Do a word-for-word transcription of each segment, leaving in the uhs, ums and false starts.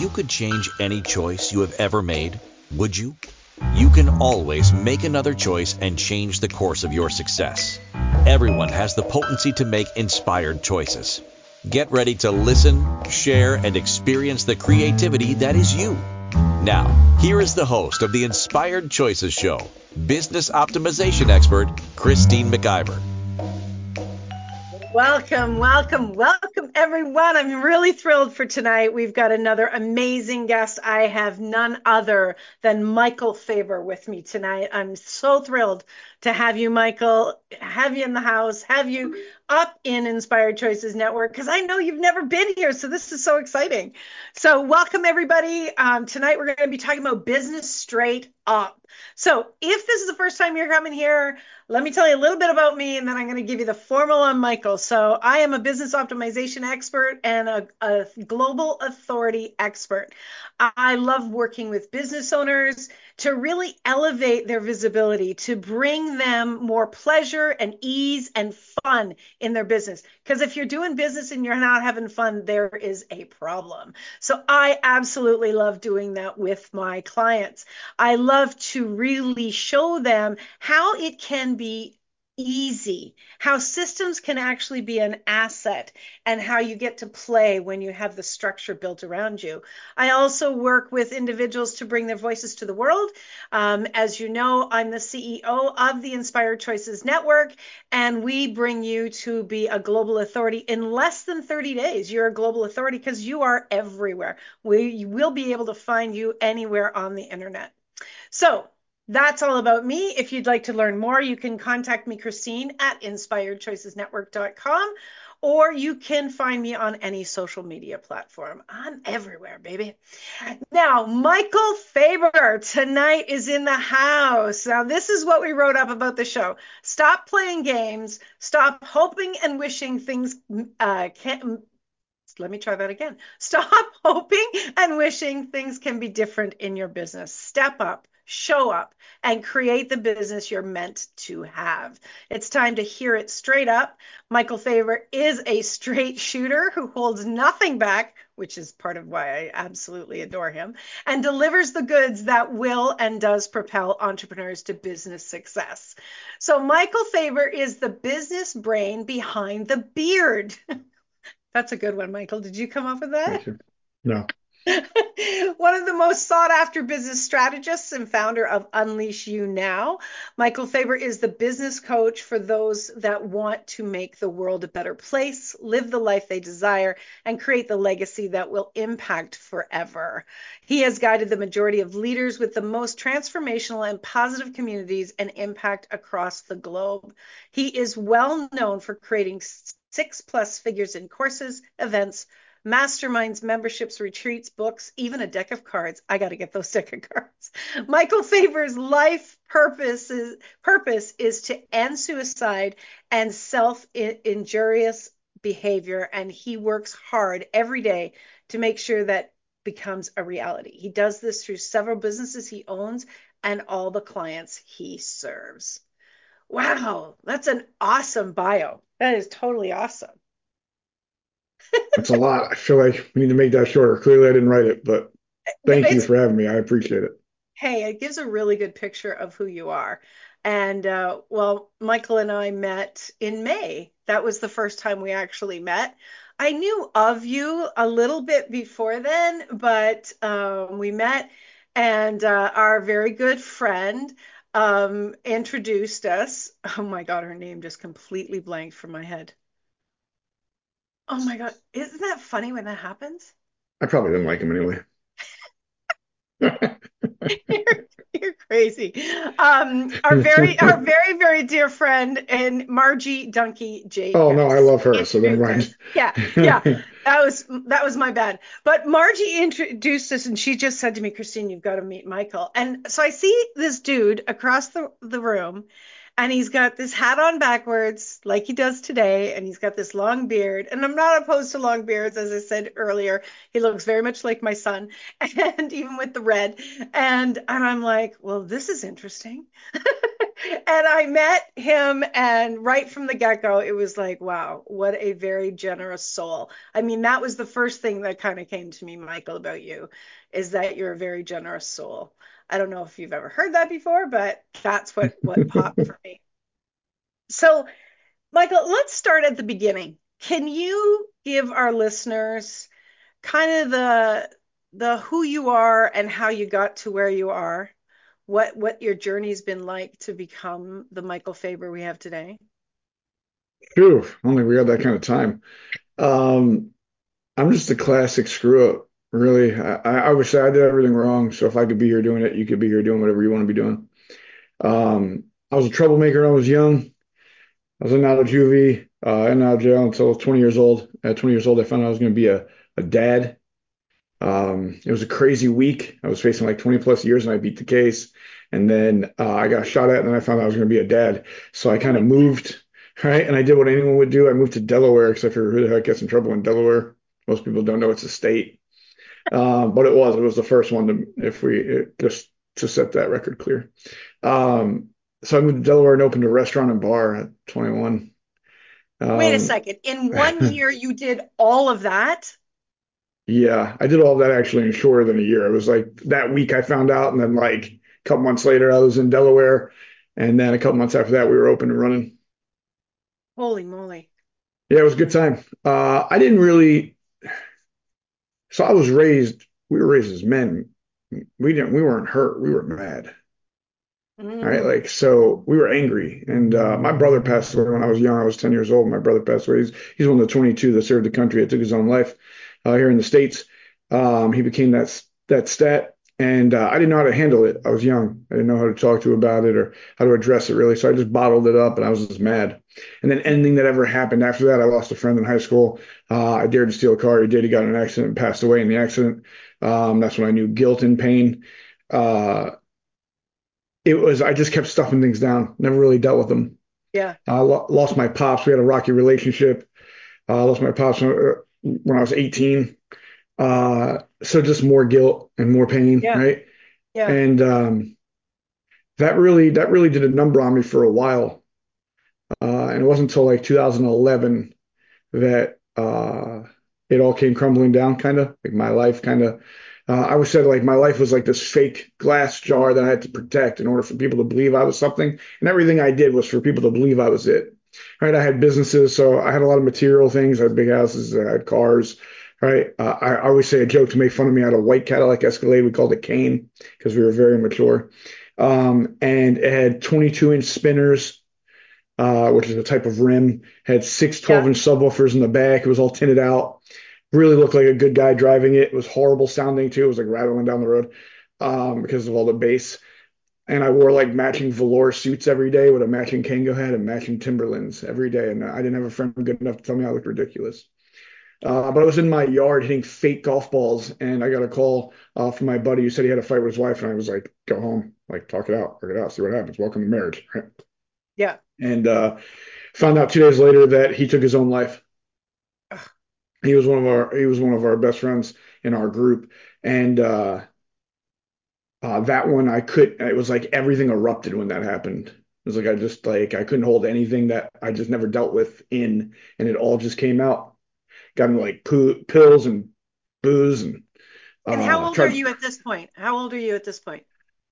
you could change any choice you have ever made, would you? You can always make another choice and change the course of your success. Everyone has the potency to make inspired choices. Get ready to listen, share, and experience the creativity that is you. Now, here is the host of the Inspired Choices Show, business optimization expert, Christine McIver. Welcome, welcome, welcome, everyone. I'm really thrilled for tonight. We've got another amazing guest. I have none other than Michael Faber with me tonight. I'm so thrilled to have you, Michael, have you in the house, have you up in Inspired Choices Network, because I know you've never been here, so this is so exciting. So welcome, everybody. Um, tonight, we're going to be talking about business straight up. So if this is the first time you're coming here, let me tell you a little bit about me, and then I'm going to give you the formal on Michael. So I am a business optimization expert and a, a global authority expert. I love working with business owners to really elevate their visibility, to bring them more pleasure and ease and fun in their business. Because if you're doing business and you're not having fun, there is a problem. So I absolutely love doing that with my clients. I love to really show them how it can be easy, how systems can actually be an asset, and how you get to play when you have the structure built around you. I also work with individuals to bring their voices to the world. Um, as you know, I'm the C E O of the Inspired Choices Network, and we bring you to be a global authority in less than thirty days. You're a global authority because you are everywhere. We will be able to find you anywhere on the internet. So that's all about me. If you'd like to learn more, you can contact me, Christine, at inspired choices network dot com, or you can find me on any social media platform. I'm everywhere, baby. Now, Michael Faber tonight is in the house. Now, this is what we wrote up about the show. Stop playing games. Stop hoping and wishing things uh, can Let me try that again. Stop hoping and wishing things can be different in your business. Step up, show up, and create the business you're meant to have. It's time to hear it straight up. Michael Faber is a straight shooter who holds nothing back, which is part of why I absolutely adore him, and delivers the goods that will and does propel entrepreneurs to business success. So Michael Faber is the business brain behind the beard. That's a good one, Michael. Did you come up with that? Thank you. No. One of the most sought after business strategists and founder of Unleash You Now, Michael Faber is the business coach for those that want to make the world a better place, live the life they desire, and create the legacy that will impact forever. He has guided the majority of leaders with the most transformational and positive communities and impact across the globe. He is well known for creating six plus figures in courses, events, masterminds, memberships, retreats, books, even a deck of cards. I got to get those deck of cards. Michael Faber's life purpose is, purpose is to end suicide and self-injurious behavior, and he works hard every day to make sure that becomes a reality. He does this through several businesses he owns and all the clients he serves. Wow, that's an awesome bio. That is totally awesome. That's a lot. I feel like we need to make that shorter. Clearly, I didn't write it, but thank you It's, for having me. I appreciate it. hey, it gives a really good picture of who you are. And uh, well, Michael and I met in May. That was the first time we actually met. I knew of you a little bit before then, but um, we met, and uh, our very good friend um, introduced us. Oh my God, her name just completely blanked from my head. Oh my God. Isn't that funny when that happens? I probably didn't like him anyway. You're, you're crazy. Um, our very, our very, very dear friend and Margie Dunkey Oh no, I Jacobs love her, so never introduced mind. us. Yeah, yeah. That was that was my bad. But Margie introduced us, and she just said to me, Christine, you've got to meet Michael. And so I see this dude across the, the room, and he's got this hat on backwards, like he does today, and he's got this long beard. And I'm not opposed to long beards, as I said earlier. He looks very much like my son, and even with the red. And and I'm like, well, this is interesting. And I met him, and right from the get-go, it was like, wow, what a very generous soul. I mean, that was the first thing that kind of came to me, Michael, about you, is that you're a very generous soul. I don't know if you've ever heard that before, but that's what what popped for me. So, Michael, let's start at the beginning. Can you give our listeners kind of the the who you are and how you got to where you are? What what your journey's been like to become the Michael Faber we have today? Phew, only we got that kind of time. Um, I'm just a classic screw up, really. I, I would say I did everything wrong. So if I could be here doing it, you could be here doing whatever you want to be doing. Um, I was a troublemaker when I was young. I was in and out of juvie, uh, in and out of jail until I was twenty years old. At twenty years old, I found out I was going to be a, a dad. Um, it was a crazy week. I was facing like twenty plus years and I beat the case. And then uh, I got shot at and then I found out I was going to be a dad. So I Oh kind my of God. moved, right? And I did what anyone would do. I moved to Delaware because I figured who the heck gets in trouble in Delaware? Most people don't know it's a state. Um, but it was, it was the first one to, if we, it, just to set that record clear. Um, so I moved to Delaware and opened a restaurant and bar at twenty-one. Wait a Um, second. In one year, you did all of that? Yeah, I did all of that actually in shorter than a year. It was like that week I found out, and then like a couple months later I was in Delaware, and then a couple months after that we were open and running. Holy moly. Yeah, it was a good time. Uh, I didn't really, so I was raised, we were raised as men. We didn't, we weren't hurt, we were mad. All right, Mm, like so we were angry, and uh, my brother passed away when I was young. I was ten years old. My brother passed away. He's he's one of the twenty-two that served the country that took his own life uh, here in the States. Um, he became that that stat, and uh, I didn't know how to handle it. I was young. I didn't know how to talk to about it or how to address it really. So I just bottled it up, and I was just mad. And then anything that ever happened after that, I lost a friend in high school. Uh, I dared to steal a car. He did. He got in an accident and passed away in the accident. Um, that's when I knew guilt and pain. Uh, it was I just kept stuffing things down, never really dealt with them. yeah. I lo lost my pops. We had a rocky relationship. I uh, lost my pops when, uh, when I was eighteen. Uh, so just more guilt and more pain, Yeah. right? Yeah. And um, that really that really did a number on me for a while. Uh, and it wasn't until like two thousand eleven that uh, it all came crumbling down, kind of like my life, kind of. Uh, I would say like my life was like this fake glass jar that I had to protect in order for people to believe I was something, and everything I did was for people to believe I was it. Right? I had businesses, so I had a lot of material things. I had big houses, I had cars. Right? Uh, I, I always say a joke to make fun of me. I had a white Cadillac Escalade. We called it Cane because we were very mature. Um, and it had twenty-two inch spinners, uh, which is a type of rim. Had six Yeah. twelve inch subwoofers in the back. It was all tinted out. Really looked like a good guy driving it. It was horrible sounding too. It was like rattling down the road um, because of all the bass. And I wore like matching velour suits every day with a matching Kango hat and matching Timberlands every day. And I didn't have a friend good enough to tell me I looked ridiculous. Uh, but I was in my yard hitting fake golf balls, and I got a call uh, from my buddy who said he had a fight with his wife, and I was like, "Go home, like talk it out, work it out, see what happens. Welcome to marriage." Right? Yeah. And uh, found out two days later that he took his own life. Ugh. He was one of our he was one of our best friends in our group, and uh, uh, that one I could. It was like everything erupted when that happened. It was like I just like I couldn't hold anything that I just never dealt with in, and it all just came out. Got me like poo, pills and booze, and And how uh, old are tried. you at this point? How old are you at this point?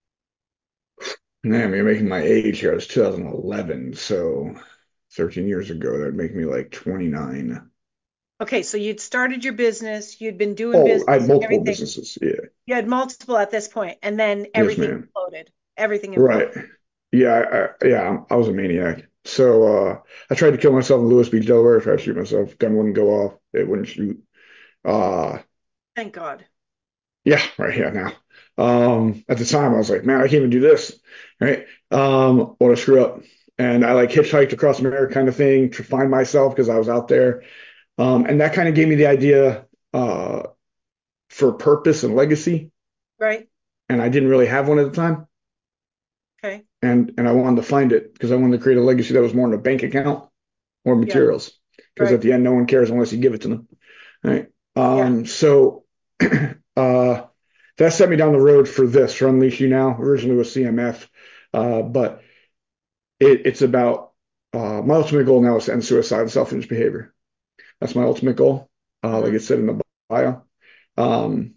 Man, you're making my age here. It was two thousand eleven, so thirteen years ago. That'd make me like twenty-nine. Okay, so you'd started your business, you'd been doing Oh, I had business and multiple everything. businesses. Yeah. You had multiple at this point, and then Yes, everything ma'am. imploded. Everything Right. imploded. Yeah, I, yeah, I was a maniac. So uh, I tried to kill myself in Lewis Beach, Delaware. I tried to shoot myself. Gun wouldn't go off. It wouldn't shoot. Uh, Thank God. yeah, right here now. Um, at the time, I was like, man, I can't even do this. Right. Um, what a screw up. And I like hitchhiked across America kind of thing to find myself because I was out there. Um, and that kind of gave me the idea uh, for purpose and legacy. Right? And I didn't really have one at the time. Okay. And and I wanted to find it because I wanted to create a legacy that was more in a bank account or Yeah. materials. Because at Right. the end, no one cares unless you give it to them. Right. Yeah. Um, so uh, that set me down the road for this, for Unleash You Now. Originally was C M F, uh, but it, it's about uh, my ultimate goal now is to end suicide and self-injurious behavior. That's my ultimate goal. Uh, like Mm-hmm. it said in the bio. Um,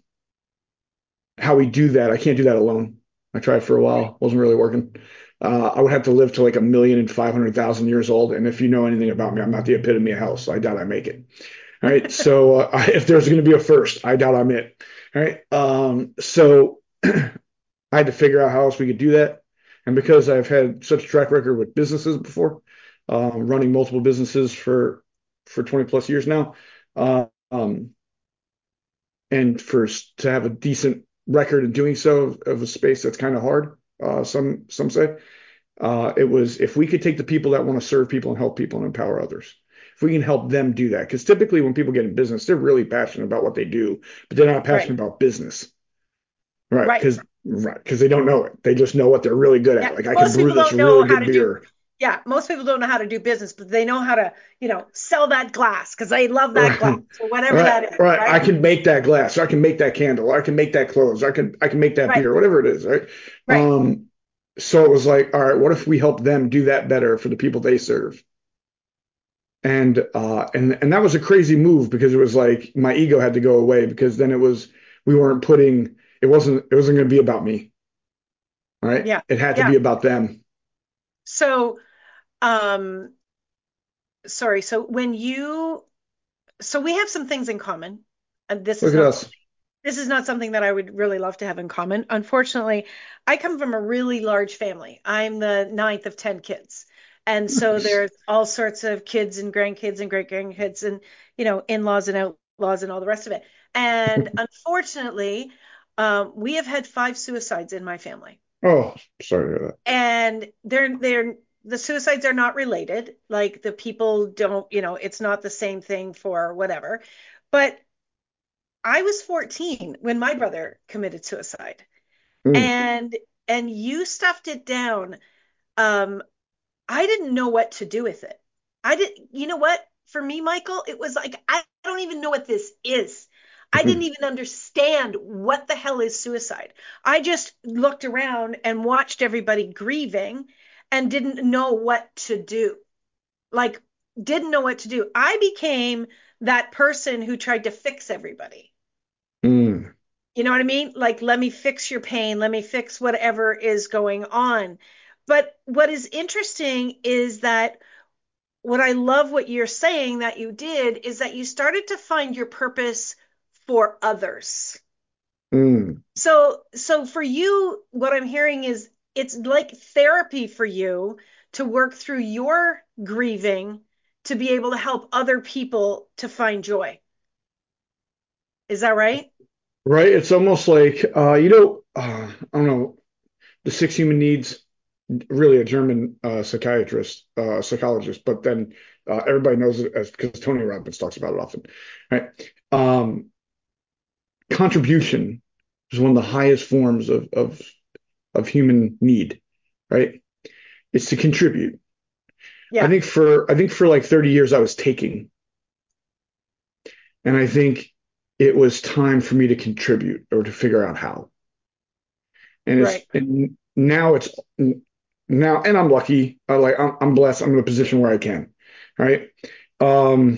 how we do that, I can't do that alone. I tried for a while, wasn't really working. Uh, I would have to live to like a million and five hundred thousand years old. And if you know anything about me, I'm not the epitome of health, so I doubt I make it. All right. So uh, if there's going to be a first, I doubt I'm it. All right. Um, so I had to figure out how else we could do that. And because I've had such a track record with businesses before, um, running multiple businesses for for twenty plus years now, uh, um, and for to have a decent record in doing so of, of a space that's kind of hard, uh, some some say, uh, it was if we could take the people that want to serve people and help people and empower others, if we can help them do that, because typically when people get in business, they're really passionate about what they do, but they're not Right. passionate about business, right? Right. Because right, because they don't know it. They just know what they're really good Yeah. at. Like I can Most brew people this don't know really how good to do, beer. yeah, most people don't know how to do business, but they know how to, you know, sell that glass because they love that glass Right, or whatever right, that is, right. I right? can make that glass. I can make that candle. I can make that clothes. I can I can make that Right. beer. Whatever it is, right? Right. Um, so it was like, all right, what if we help them do that better for the people they serve? And uh, and and that was a crazy move because it was like my ego had to go away because then it was we weren't putting it wasn't it wasn't going to be about me, right? Yeah. It had to Yeah. be about them. So, um, sorry. So when you, so we have some things in common. And this is Look at not us. this is not something that I would really love to have in common. Unfortunately, I come from a really large family. I'm the ninth of ten kids. And so Nice. there's all sorts of kids and grandkids and great grandkids and, you know, in-laws and outlaws and all the rest of it. And unfortunately, um, we have had five suicides in my family. Oh, sorry to hear And they're they're the suicides are not related. Like the people don't, you know, it's not the same thing for whatever. But I was fourteen when my brother committed suicide. that. Mm, And and you stuffed it down. Um, I didn't know what to do with it. I did, you know what? For me, Michael, it was like I don't even know what this is. I didn't even understand what the hell is suicide. I just looked around and watched everybody grieving and didn't know what to do. Like, didn't know what to do. I became that person who tried to fix everybody. mm, You know what I mean? Like, let me fix your pain. Let me fix whatever is going on. But what is interesting is that what I love what you're saying that you did is that you started to find your purpose for others. mm, So, so for you, what I'm hearing is it's like therapy for you to work through your grieving to be able to help other people to find joy. Is that right? right. It's almost like uh, you know, uh, I don't know, the Six Human Needs, really a German uh, psychiatrist, uh, psychologist, but then uh, everybody knows it as because Tony Robbins talks about it often, right? Um, contribution is one of the highest forms of of of human need, right? It's to contribute. I Yeah. think for I think for like thirty years I was taking, and I think it was time for me to contribute or to figure out how. And it's Right. and now it's now and I'm lucky. I like I'm, I'm blessed. I'm in a position where I can, right? Um,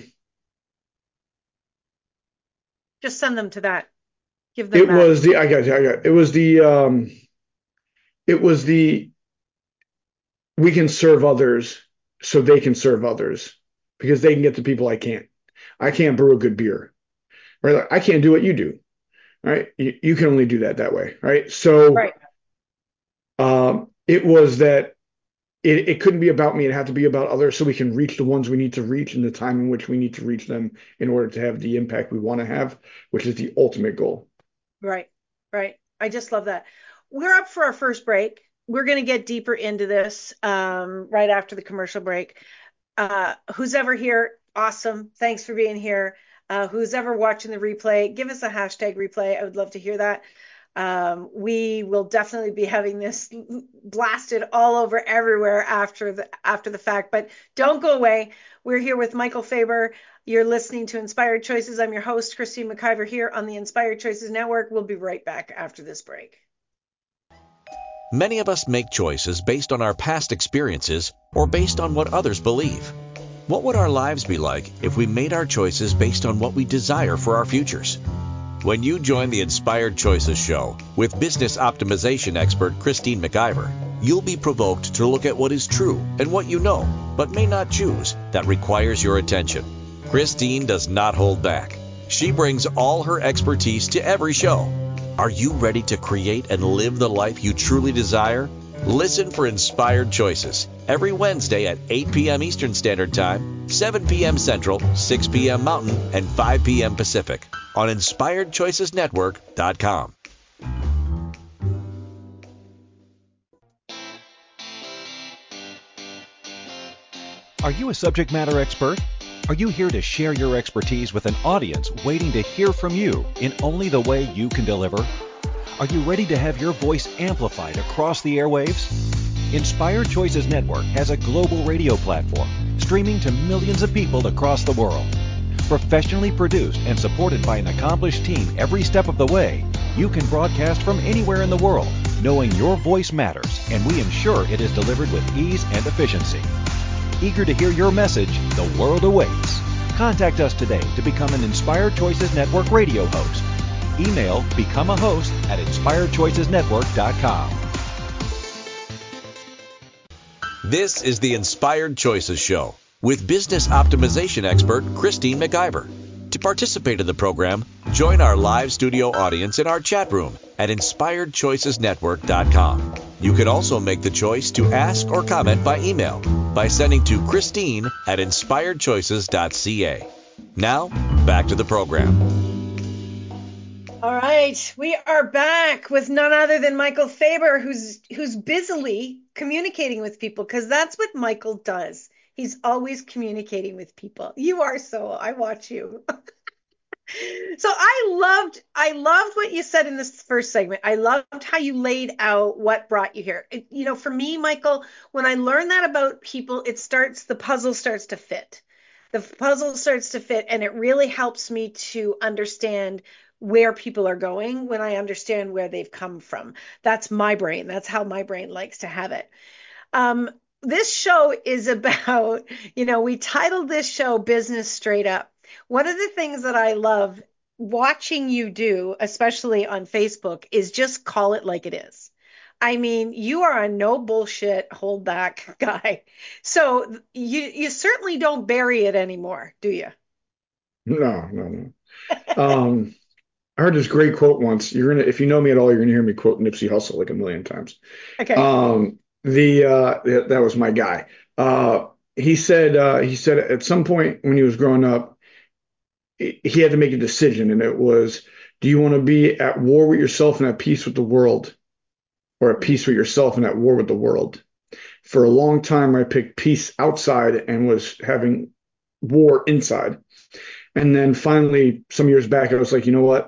Just send them to that. Give them it that. was the I got I got it was the um it was the we can serve others so they can serve others because they can get to people I can't. I can't brew a good beer, right? Like, I can't do what you do, right? You, you can only do that that way, right? So Right. um, it was that it, it couldn't be about me. It had to be about others so we can reach the ones we need to reach in the time in which we need to reach them in order to have the impact we want to have, which is the ultimate goal. Right. Right. I just love that. We're up for our first break. We're going to get deeper into this um, right after the commercial break. Uh, who's ever here, awesome. Thanks for being here. Uh, who's ever watching the replay, give us a hashtag replay. I would love to hear that. Um, we will definitely be having this blasted all over everywhere after the after the fact. But don't go away. We're here with Michael Faber. You're listening to Inspired Choices. I'm your host, Christine McIver, here on the Inspired Choices Network. We'll be right back after this break. Many of us make choices based on our past experiences or based on what others believe. What would our lives be like if we made our choices based on what we desire for our futures? When you join the Inspired Choices show with business optimization expert Christine McIver, you'll be provoked to look at what is true and what you know, but may not choose, that requires your attention. Christine does not hold back. She brings all her expertise to every show. Are you ready to create and live the life you truly desire? Listen for Inspired Choices every Wednesday at eight p.m. Eastern Standard Time, seven p.m. Central, six p.m. Mountain, and five p.m. Pacific on inspired choices network dot com. Are you a subject matter expert? Are you here to share your expertise with an audience waiting to hear from you in only the way you can deliver? Are you ready to have your voice amplified across the airwaves? Inspired Choices Network has a global radio platform streaming to millions of people across the world. Professionally produced and supported by an accomplished team every step of the way, you can broadcast from anywhere in the world, knowing your voice matters, and we ensure it is delivered with ease and efficiency. Eager to hear your message, the world awaits. Contact us today to become an Inspired Choices Network radio host. Email become a host at inspired choices network dot com. This is the Inspired Choices Show with business optimization expert Christine McIver. To participate in the program, join our live studio audience in our chat room at inspired choices network dot com. You can also make the choice to ask or comment by email by sending to Christine at inspired choices dot c a. Now, back to the program. All right, we are back with none other than Michael Faber, who's who's busily communicating with people, because that's what Michael does. He's always communicating with people. You are so, I watch you. So I loved, I loved what you said in this first segment. I loved how you laid out what brought you here. It, you know, for me, Michael, when I learn that about people, it starts, the puzzle starts to fit. The puzzle starts to fit, and it really helps me to understand where people are going when I understand where they've come from. That's my brain. That's how my brain likes to have it. Um, this show is about, you know, we titled this show Business Straight Up. One of the things that I love watching you do, especially on Facebook, is just call it like it is. I mean, you are a no bullshit, hold back guy. So you you certainly don't bury it anymore, do you? No, no, no. Um, I heard this great quote once. You're gonna, if you know me at all, you're gonna hear me quote Nipsey Hussle like a million times. Okay. Um, the uh, that, that was my guy. Uh, he said uh, he said at some point when he was growing up, he he had to make a decision, and it was, do you want to be at war with yourself and at peace with the world, or at peace with yourself and at war with the world? For a long time, I picked peace outside and was having war inside. And then finally, some years back, I was like, you know what?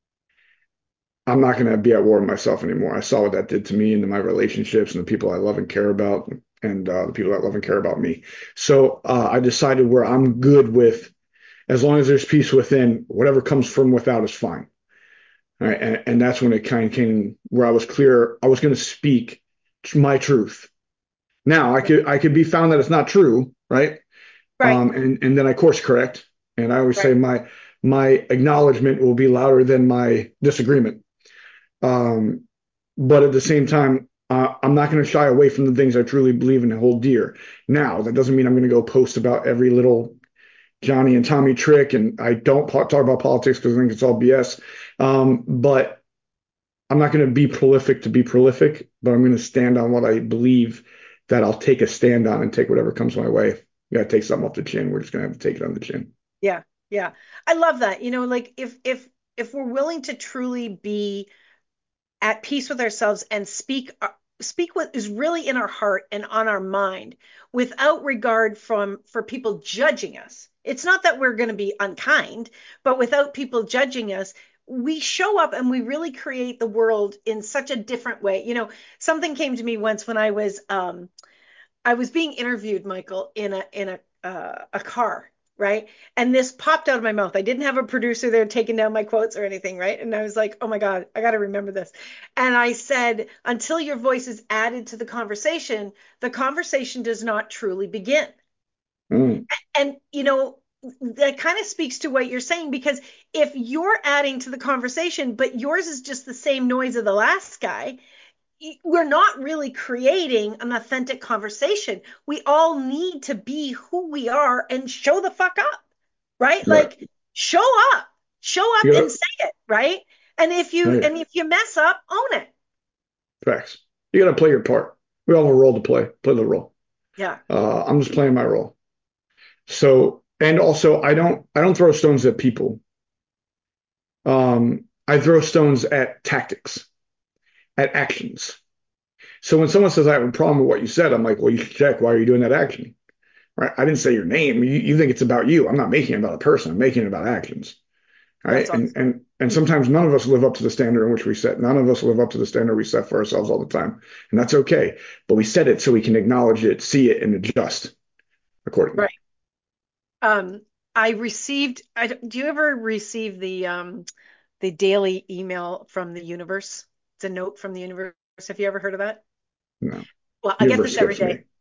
I'm not going to be at war with myself anymore. I saw what that did to me and to my relationships and the people I love and care about, and uh, the people that love and care about me. So uh, I decided where I'm good with, as long as there's peace within, whatever comes from without is fine. All right. And, and that's when it kind of came where I was clear. I was going to speak my truth. Now I could I could be found that it's not true, right? Right. Um, and and then I course correct. And I always say Right. my my acknowledgement will be louder than my disagreement. Um, but at the same time, uh, I'm not going to shy away from the things I truly believe in and hold dear. Now, that doesn't mean I'm going to go post about every little Johnny and Tommy trick, and I don't po- talk about politics because I think it's all B S. Um, but I'm not going to be prolific to be prolific, but I'm going to stand on what I believe that I'll take a stand on and take whatever comes my way. You got to take something off the chin. We're just going to have to take it on the chin. Yeah. Yeah. I love that. You know, like if if if we're willing to truly be at peace with ourselves and speak uh, speak what is really in our heart and on our mind without regard from for people judging us. It's not that we're going to be unkind, but without people judging us, we show up and we really create the world in such a different way. You know, something came to me once when I was um I was being interviewed, Michael, in a in a uh, a car, right? And this popped out of my mouth. I didn't have a producer there taking down my quotes or anything, right? And I was like, oh my God, I got to remember this. And I said, until your voice is added to the conversation, the conversation does not truly begin. Mm. And, you know, that kind of speaks to what you're saying, because if you're adding to the conversation, but yours is just the same noise of the last guy, we're not really creating an authentic conversation. We all need to be who we are and show the fuck up, right? Right. Like show up, show up You and gotta, say it, right? And if you hey, and if you mess up, own it. facts. You got to play your part. We all have a role to play. Play the role. Yeah. Uh, I'm just playing my role. So, and also, I don't, I don't throw stones at people. Um, I throw stones at tactics, at actions. So when someone says I have a problem with what you said, I'm like, well, you should check. Why are you doing that action? Right? I didn't say your name. You, you think it's about you. I'm not making it about a person. I'm making it about actions. Right? That's And awesome. and and sometimes none of us live up to the standard in which we set. None of us live up to the standard we set for ourselves all the time, and that's okay. But we set it so we can acknowledge it, see it, and adjust accordingly. Right. Um, I received, I, do you ever receive the um the daily email from the universe? It's a note from the universe. Have you ever heard of that? No, Well, I get universe this every skips me. day.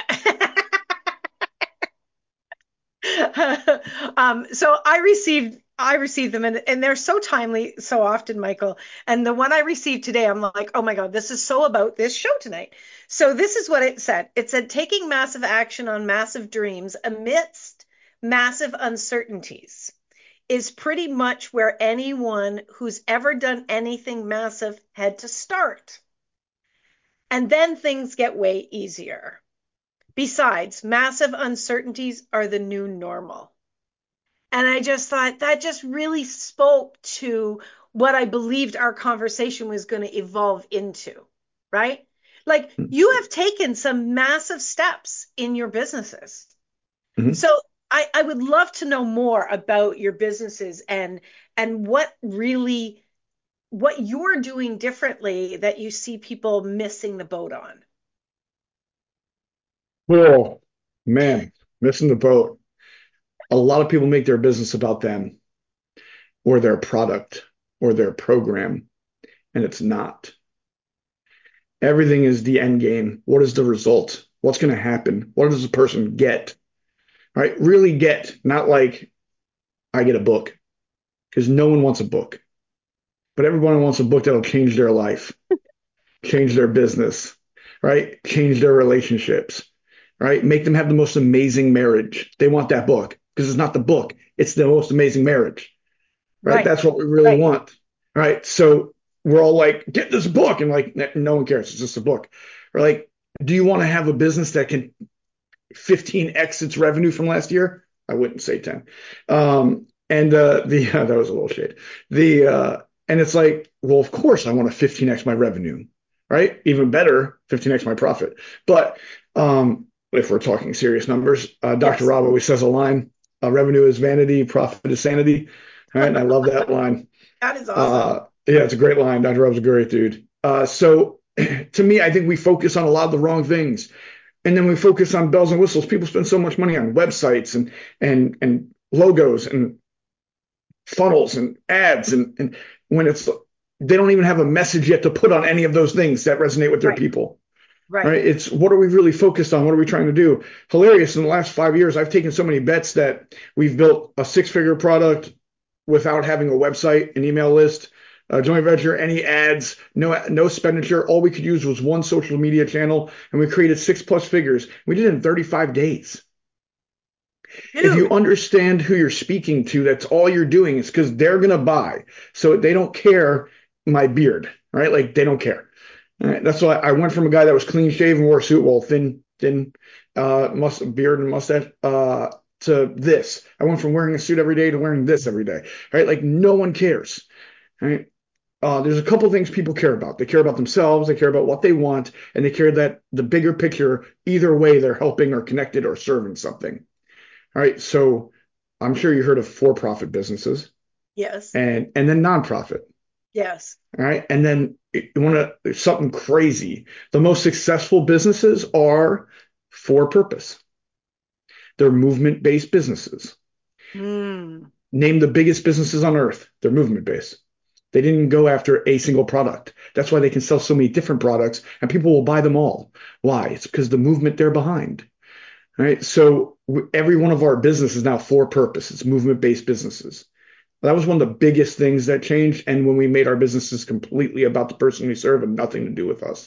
um, so I received I received them, and, and they're so timely so often, Michael. And the one I received today, I'm like, oh my God, this is so about this show tonight. So this is what it said. It said, taking massive action on massive dreams amidst massive uncertainties is pretty much where anyone who's ever done anything massive had to start. And then things get way easier. Besides, massive uncertainties are the new normal. And I just thought that just really spoke to what I believed our conversation was going to evolve into, right? Like you have taken some massive steps in your businesses. Mm-hmm. So I, I would love to know more about your businesses and and what really what you're doing differently that you see people missing the boat on. Oh man, missing the boat. A lot of people make their business about them or their product or their program, and it's not. Everything is the end game. What is the result? What's going to happen? What does the person get? Right? Really get, not like I get a book, because no one wants a book, but everyone wants a book that'll change their life, change their business, right? Change their relationships, right? Make them have the most amazing marriage. They want that book because it's not the book, it's the most amazing marriage, right? Right, That's what we really right, want, right? So we're all like, get this book. And like, no one cares. It's just a book. Or like, do you want to have a business that can fifteen x its revenue from last year? I wouldn't say ten. Um, and uh, the uh, that was a little shade. The uh, and it's like, well, of course I want to fifteen x my revenue, right? Even better, fifteen x my profit. But um, if we're talking serious numbers, uh, doctor yes. Rob always says a line: uh, "Revenue is vanity, profit is sanity." Right? And I love that line. That is awesome. Uh, yeah, it's a great line. doctor Rob's a great dude. Uh, so to me, I think we focus on a lot of the wrong things. And then we focus on bells and whistles. People spend so much money on websites and and and logos and funnels and ads and and when it's they don't even have a message yet to put on any of those things that resonate with their Right, people. right. Right? It's what are we really focused on? What are we trying to do? Hilarious. In the last five years, I've taken so many bets that we've built a six-figure product without having a website, an email list, a joint venture, any ads, no no expenditure. All we could use was one social media channel, and we created six plus figures. We did it in thirty-five days. If you Dude, understand who you're speaking to, that's all you're doing. It's because they're gonna buy, so they don't care my beard, right? Like they don't care. All right? That's why I went from a guy that was clean shaven, wore a suit, well, thin, thin, uh, must beard and mustache, uh, to this. I went from wearing a suit every day to wearing this every day, right? Like no one cares, right? Uh, there's a couple things people care about. They care about themselves, they care about what they want, and they care that the bigger picture, either way, they're helping or connected or serving something. All right. So I'm sure you heard of for-profit businesses yes, and and then nonprofit. yes. All right. And then you want to there's something crazy. The most successful businesses are for purpose. They're movement-based businesses. Mm. Name the biggest businesses on earth. They're movement-based. They didn't go after a single product. That's why they can sell so many different products and people will buy them all. Why? It's because the movement they're behind. Right? So every one of our businesses is now for purpose. It's movement-based businesses. That was one of the biggest things that changed. And when we made our businesses completely about the person we serve and nothing to do with us.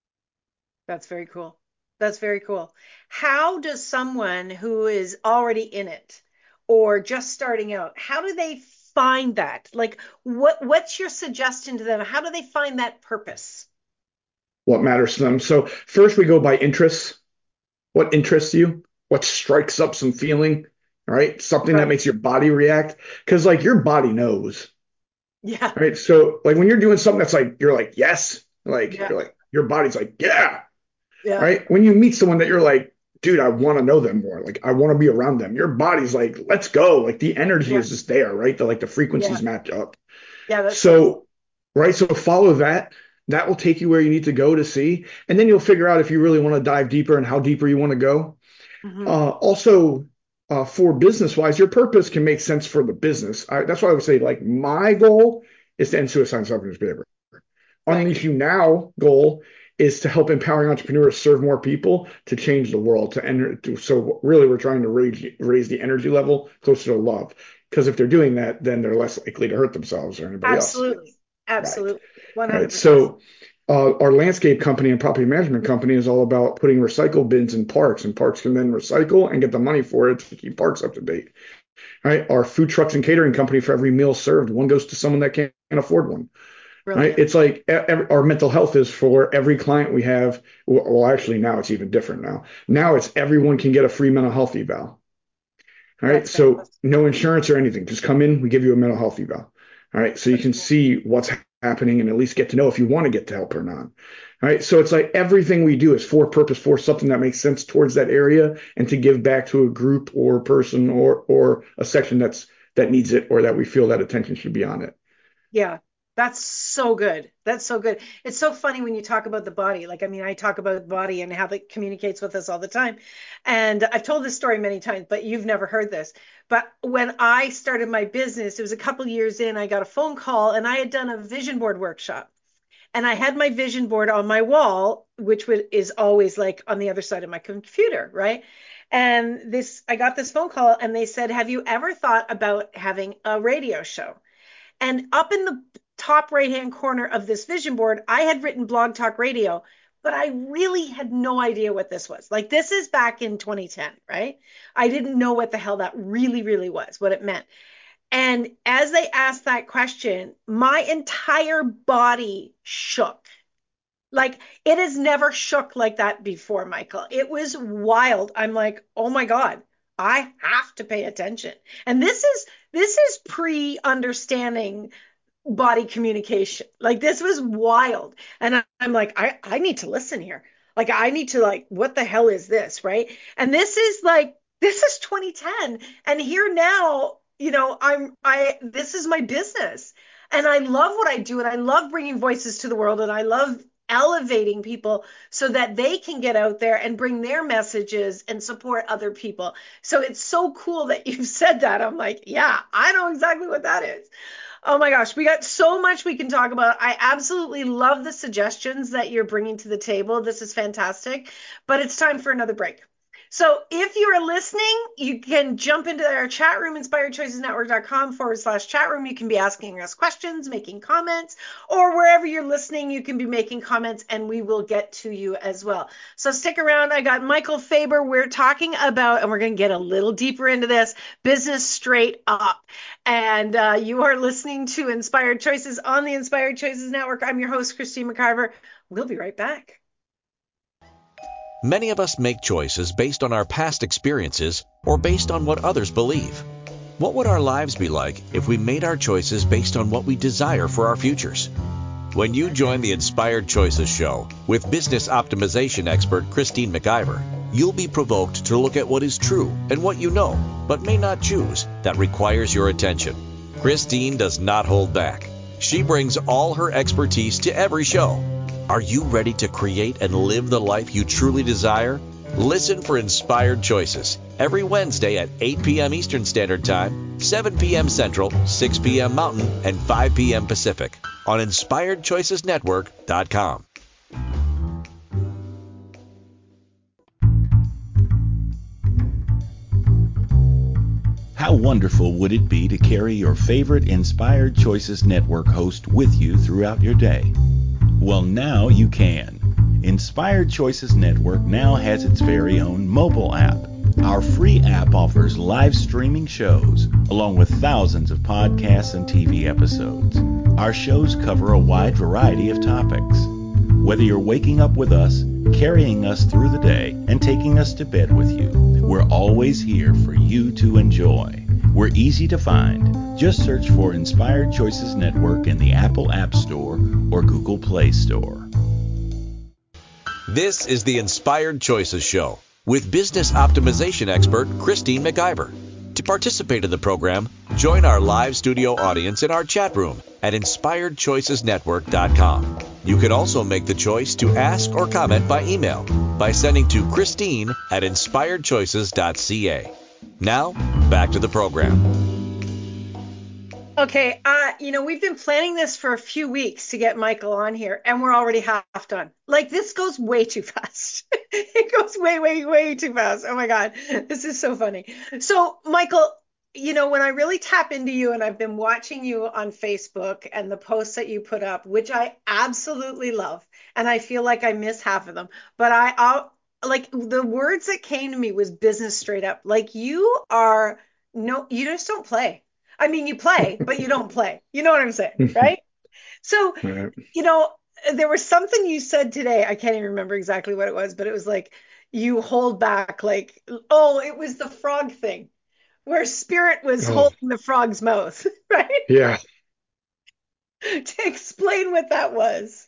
That's very cool. That's very cool. How does someone who is already in it or just starting out, how do they find that? Like, what what's your suggestion to them? How do they find that purpose? What matters to them? So first we go by interests. What interests you? What strikes up some feeling? Right? Something that Right. makes your body react. Because like your body knows. Yeah. Right. So like when you're doing something that's like you're like, yes, like Yeah. you're like your body's like, yeah. Yeah. Right. When you meet someone that you're like, dude, I want to know them more. Like I want to be around them. Your body's like, let's go. Like the energy Yeah. is just there, right? The like the Yeah. frequencies match up. Yeah. That's so cool. So, right. So follow that. That will take you where you need to go to see. And then you'll figure out if you really want to dive deeper and how deeper you want to go. Hmm. Uh, also, uh, for business wise, your purpose can make sense for the business. I, that's why I would say, like, my goal is to end suicide and self-abuse behavior. Right. Unleash You Now goal is to help empowering entrepreneurs serve more people to change the world. To enter, to, so really, we're trying to raise raise the energy level closer to love. Because if they're doing that, then they're less likely to hurt themselves or anybody else. Absolutely. Right. Absolutely. Right. one hundred percent. So uh, our landscape company and property management company is all about putting recycle bins in parks, and parks can then recycle and get the money for it to keep parks up to date. Right. Our food trucks and catering company, for every meal served, one goes to someone that can't afford one. Right. Brilliant. It's like every, our mental health is for every client we have. Well, actually, now it's even different now. Now it's everyone can get a free mental health eval. All right. That's So fantastic. no insurance or anything. Just come in. We give you a mental health eval. All right. So you That's can cool. see what's happening and at least get to know if you want to get to help or not. All right. So it's like everything we do is for purpose, for something that makes sense towards that area and to give back to a group or person or or a section that's that needs it or that we feel that attention should be on it. Yeah, that's so good. That's so good. It's so funny when you talk about the body. Like, I mean, I talk about the body and how it communicates with us all the time. And I've told this story many times, but you've never heard this. But when I started my business, it was a couple years in, I got a phone call and I had done a vision board workshop. And I had my vision board on my wall, which would, is always like on the other side of my computer, right? And this, I got this phone call and they said, have you ever thought about having a radio show? And up in the top right hand corner of this vision board, I had written Blog Talk Radio, but I really had no idea what this was. Like, this is back in twenty ten, right? I didn't know what the hell that really, really was, what it meant. And as they asked that question, my entire body shook. Like, it has never shook like that before, Michael. It was wild. I'm like, oh my God, I have to pay attention. And this is this is pre-understanding body communication. Like, this was wild. And I, I'm like, I, I need to listen here. Like, I need to, like, what the hell is this? Right. And this is like, this is twenty ten. And here now, you know, I'm, I, this is my business. And I love what I do. And I love bringing voices to the world. And I love elevating people so that they can get out there and bring their messages and support other people. So it's so cool that you've said that. I'm like, yeah, I know exactly what that is. Oh my gosh, we got so much we can talk about. I absolutely love the suggestions that you're bringing to the table. This is fantastic, but it's time for another break. So if you are listening, you can jump into our chat room, inspired choices network dot com forward slash chat room. You can be asking us questions, making comments, or wherever you're listening, you can be making comments and we will get to you as well. So stick around. I got Michael Faber. We're talking about, and we're going to get a little deeper into this, business straight up. And uh, you are listening to Inspired Choices on the Inspired Choices Network. I'm your host, Christine McCarver. We'll be right back. Many of us make choices based on our past experiences or based on what others believe. What would our lives be like if we made our choices based on what we desire for our futures? When you join the Inspired Choices show with business optimization expert Christine McIver, you'll be provoked to look at what is true and what you know, but may not choose, that requires your attention. Christine does not hold back. She brings all her expertise to every show. Are you ready to create and live the life you truly desire? Listen for Inspired Choices every Wednesday at eight p.m. Eastern Standard Time, seven p.m. Central, six p.m. Mountain, and five p.m. Pacific on inspired choices network dot com. How wonderful would it be to carry your favorite Inspired Choices Network host with you throughout your day? Well, now you can. Inspired Choices Network now has its very own mobile app. Our free app offers live streaming shows, along with thousands of podcasts and T V episodes. Our shows cover a wide variety of topics. Whether you're waking up with us, carrying us through the day, and taking us to bed with you, we're always here for you to enjoy. We're easy to find. Just search for Inspired Choices Network in the Apple App Store or Google Play Store. This is the Inspired Choices Show with business optimization expert Christine McIver. To participate in the program, join our live studio audience in our chat room at inspired choices network dot com. You can also make the choice to ask or comment by email by sending to Christine at inspired choices dot c a. Now, back to the program. Okay, uh, you know, we've been planning this for a few weeks to get Michael on here, and we're already half done. Like, this goes way too fast. It goes way, way, way too fast. Oh my God, this is so funny. So, Michael, you know, when I really tap into you, and I've been watching you on Facebook and the posts that you put up, which I absolutely love, and I feel like I miss half of them, but I, I'll, like, the words that came to me was business straight up. Like, you are, no, you just don't play. I mean, you play, but you don't play. You know what I'm saying, right? So, Right. you know, there was something you said today. I can't even remember exactly what it was, but it was like you hold back, like, oh, it was the frog thing where Spirit was Oh, holding the frog's mouth, right? yeah. To explain what that was.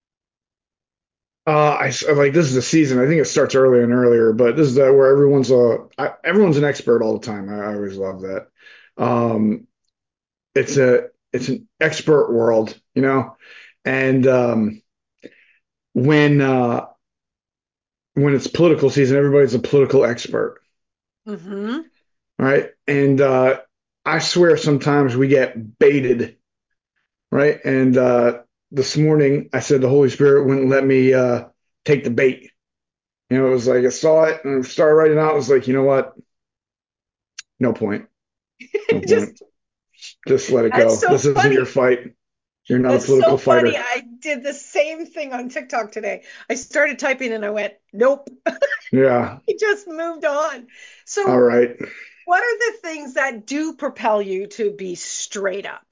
Uh, I s- like this is the season. I think it starts earlier and earlier, but this is the, where everyone's a I, everyone's an expert all the time. I, I always love that. Um, it's a it's an expert world, you know, and um, when uh, when it's political season, everybody's a political expert, Mm-hmm. right? And uh, I swear sometimes we get baited, right? And uh, this morning I said the Holy Spirit wouldn't let me uh, take the bait. You know, it was like I saw it and started writing out. I was like, you know what? No point. No point. Just, Just let it that's go. so This isn't your funny. fight. You're not a That's political so funny. fighter. I did the same thing on TikTok today. I started typing and I went, nope. Yeah. I just moved on. All So, right. what are the things that do propel you to be straight up?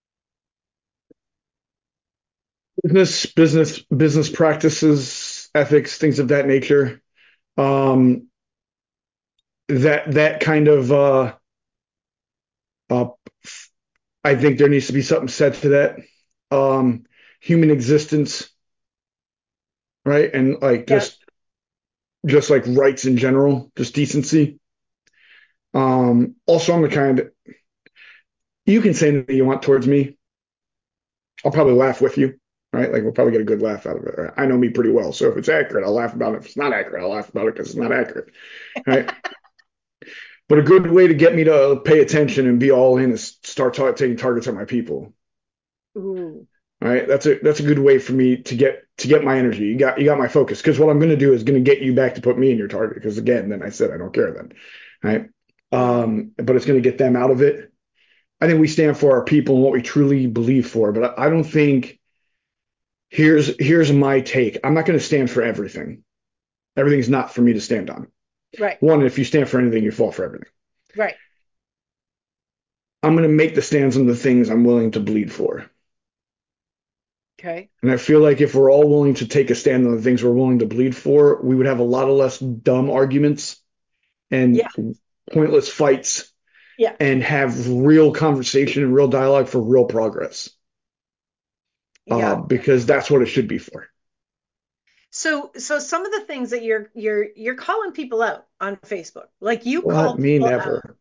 Business, business, business practices, ethics, things of that nature. Um, that that kind of uh, uh, I think there needs to be something said to that. Um, human existence, right? And like Yeah. just just like rights in general, just decency. Um, also, I'm the kind you can say anything you want towards me. I'll probably laugh with you, right? Like we'll probably get a good laugh out of it. I know me pretty well, so if it's accurate, I'll laugh about it. If it's not accurate, I'll laugh about it because it's not accurate, right? But a good way to get me to pay attention and be all in is start ta- taking targets at my people, Ooh. right? That's a that's a good way for me to get to get my energy. You got you got my focus because what I'm going to do is going to get you back to put me in your target. Because again, then I said I don't care then, right? Um, but it's going to get them out of it. I think we stand for our people and what we truly believe for, but I, I don't think here's here's my take. I'm not going to stand for everything. Everything's not for me to stand on. Right. One, if you stand for anything, you fall for everything. Right. I'm going to make the stands on the things I'm willing to bleed for. Okay. And I feel like if we're all willing to take a stand on the things we're willing to bleed for, we would have a lot of less dumb arguments Yeah. and pointless fights Yeah. and have real conversation and real dialogue for real progress. Uh, Yeah. because that's what it should be for. So, so some of the things that you're you're you're calling people out on Facebook, like you What? call Me people out never.